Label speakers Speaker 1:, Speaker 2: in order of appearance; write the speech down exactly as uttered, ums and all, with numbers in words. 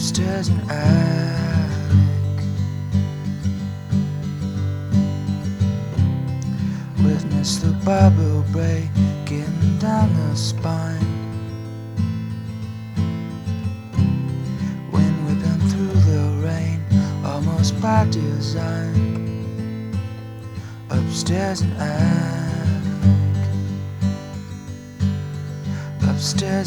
Speaker 1: upstairs and attic. Witness the Bible breaking down the spine. Wind whipping through the rain, almost by design. Upstairs and attic. Upstairs